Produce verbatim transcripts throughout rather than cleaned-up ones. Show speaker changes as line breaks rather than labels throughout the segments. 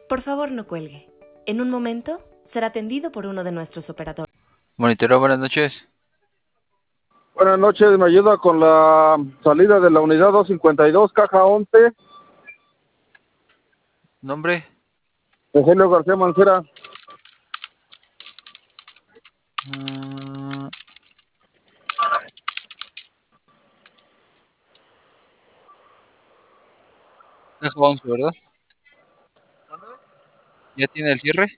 Por favor, no cuelgue. En un momento será atendido por uno de nuestros operadores.
Monitoreo, buenas noches.
Buenas noches, me ayuda con la salida de la unidad doscientos cincuenta y dos, caja once,
¿Nombre?
Rogelio García Mancera.
Uh, caja once, ¿verdad? ¿Ya tiene el cierre?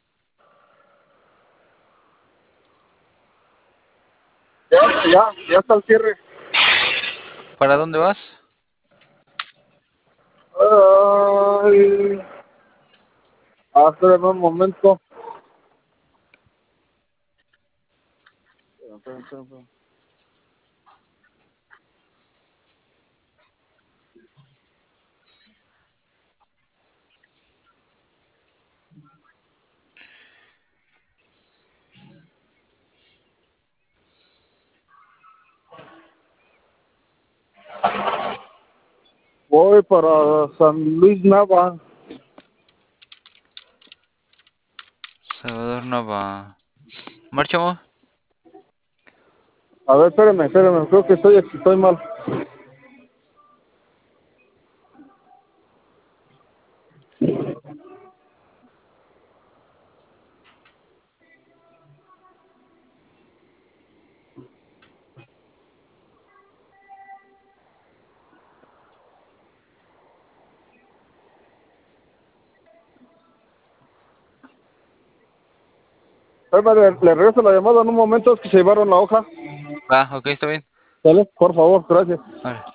Ya, ya, ya está el cierre.
¿Para dónde vas?
Ay, ah, espérame un momento. Espérame, espérame, espérame. Voy para San Luis Nava.
Salvador Nava. ¿Marchamos?
A ver, espérame, espérame, creo que estoy, estoy mal. Espérame, le, le regreso la llamada en un momento, es que se llevaron la hoja.
Va, ok, está bien.
¿Sale? Por favor, gracias.
Vale.